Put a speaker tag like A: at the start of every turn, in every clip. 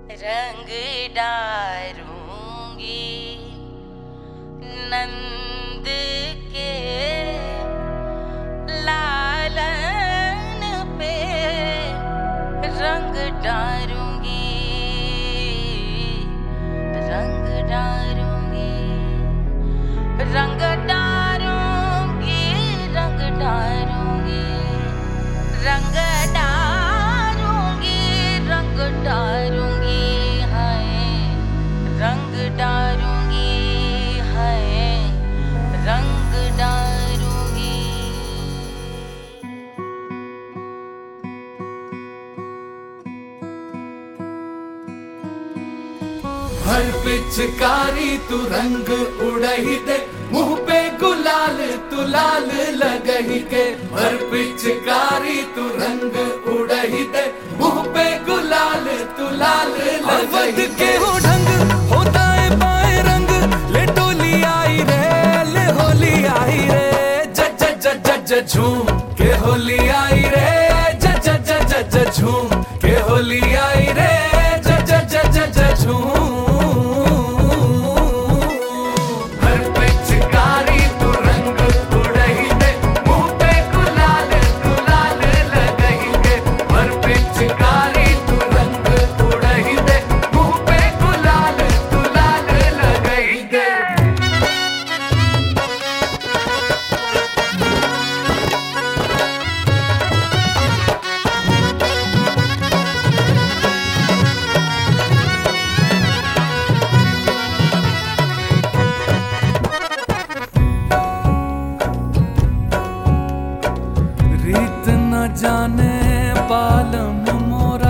A: रंग डारूंगी नंद के लालन पे, रंग डारूंगी, रंग डारूंगी, रंग डारूंगी, रंग डारूंगी, रंग डारूंगी, रंग डारूंगी, हाय रंग डारूंगी, हाय रंग डारूंगी।
B: हर पिचकारी तू रंग उड़ही दे, मुंह पे गुलाल तू लाल लगही के। हर पिचकारी तू रंग उड़ही दे, मुंह पे गुलाल तू लाल लगही के।
C: हो ढंग होता है पाए रंग, ले टोली आई रे, ले होली आई रे,
B: ज ज ज ज ज झूम के होली आई रे, ज ज ज ज ज झूम के होली आई रे, ज ज ज ज ज झूम।
C: जाने पालम मोरा,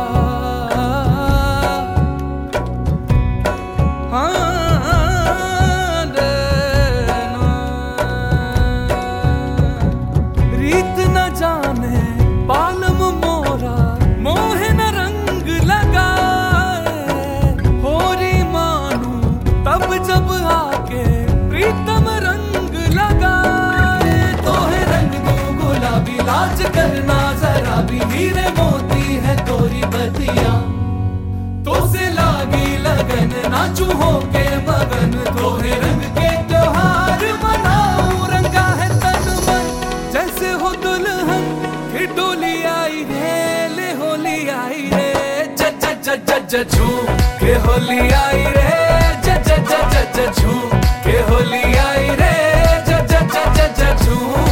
C: रीत न जाने पालम मोरा, मोहे न रंग लगाए। होरी मानू तब जब आके प्रीतम रंग लगाए। तोहे रंग दो गुलाबी, लाज करना जरा भी, हीरे मोती है तोरी बतिया। तो से लागी लगन नाचू हो के मगन, तोहे रंग के त्योहार मनाऊं। रंगा है तन मन जैसे हो दुल्हन की डोली आई रे, ले होली आई रे,
B: ज ज ज ज ज झूम के होली आई रे, ज ज ज ज ज झूम के होली आई रे, ज ज ज ज ज झूम।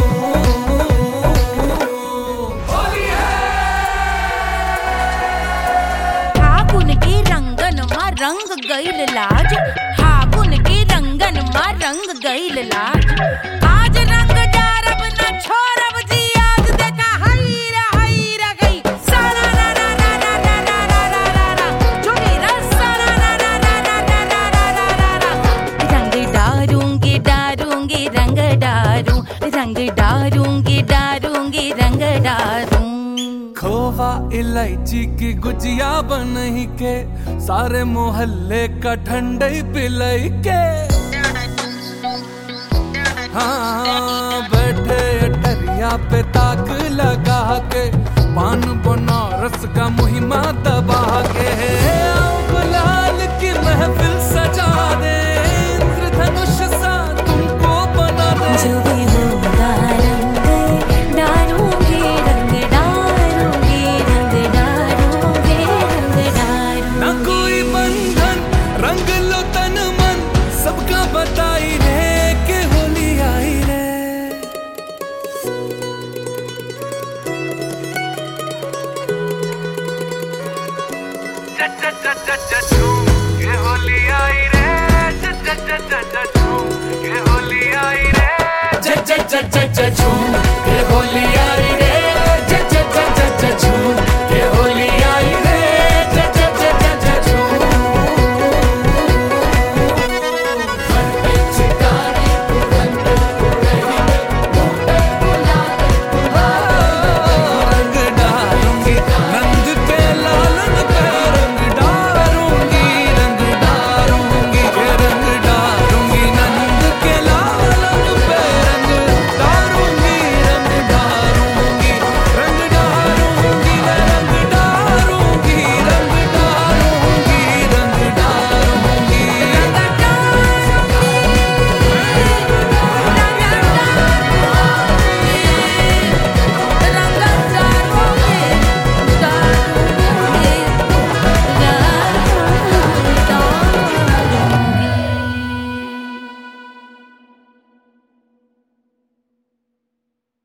A: रंग गईल लाज, फागुन के रंगन मां रंग गईल लाज। आज रंग डारब न छोड़ब जी, आज देखा हैरा हैरा गई सारा रा रा रा रा रा रा रा रा रा, जोड़ी रसा रा रा रा रा रा रा रा रा रा रा। रंग डारूंगी डारूंगी रंग डारूं, रंग डारूंगी डारूंगी रंग डारूं।
C: खोवा इलायची की गुजिया बनही के, सारे मोहल्ले का ठंडई पिलाई के। हाँ बैठे अटरिया पे ताक लगा के, पान बनारस का मुहिमा दबा के। गुलाल की महफिल सजा दे, इंद्रधनुष सा तुमको बना दे।
D: जो भी होगा रंग डारूंगी, रंग डारूंगी, रंग डारूंगी, रंग डारूंगी।
C: ना कोई बंधन, रंग लो तन मन, सबका बताई रे के होली आई रे।
B: झूम के होली आई रे, झूम के होली आई रे, झूम के होली आई रे।